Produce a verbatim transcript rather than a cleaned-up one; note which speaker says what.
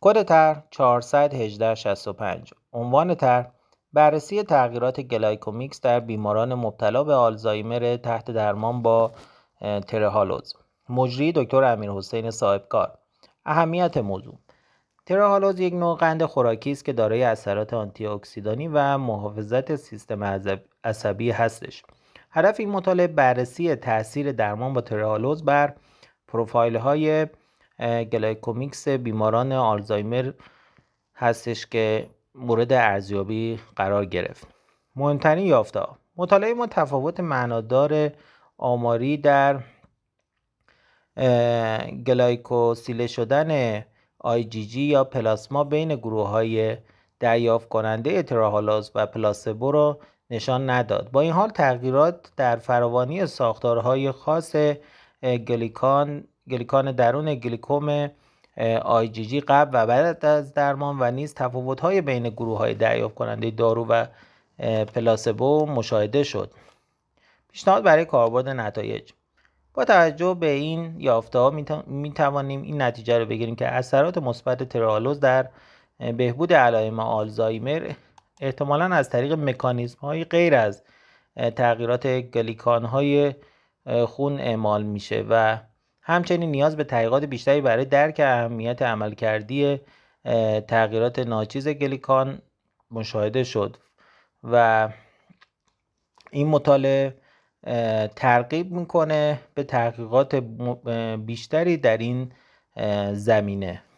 Speaker 1: کد طرح چهارصد و هجده شصت و پنج. عنوان طرح: بررسی تغییرات گلایکومیکس در بیماران مبتلا به آلزایمر تحت درمان با ترهالوز. مجری: دکتر امیرحسین صاحبکار. اهمیت موضوع: ترهالوز یک نوع قند خوراکی است که دارای اثرات آنتی اکسیدانی و محافظت سیستم عصبی هستش. هدف این مطالعه بررسی تاثیر درمان با ترهالوز بر پروفایل‌های گلایکومیکس بیماران آلزایمر هستش که مورد ارزیابی قرار گرفت. مهمترین یافته‌ها: مطالعه ما تفاوت معنادار آماری در گلایکوسیله شدن آی جی جی یا پلاسما بین گروه‌های دریافت کننده ترهالوز و پلاسبو را نشان نداد. با این حال تغییرات در فراوانی ساختارهای خاص گلیکان گلیکان درون گلیکوم آی جی جی قبل و بعد از درمان و نیز تفاوت‌های بین گروه‌های دریافت کننده دارو و پلاسبو مشاهده شد. پیشنهاد برای کاربرد نتایج: با توجه به این یافته‌ها می توانیم این نتیجه را بگیریم که اثرات مثبت ترهالوز در بهبود علائم آلزایمر احتمالاً از طریق مکانیزم‌های غیر از تغییرات گلیکان‌های خون اعمال میشه و همچنین نیاز به تحقیقات بیشتری برای درک اهمیت عملکردی تغییرات ناچیز گلیکان مشاهده شد و این مطالعه ترغیب میکنه به تحقیقات بیشتری در این زمینه.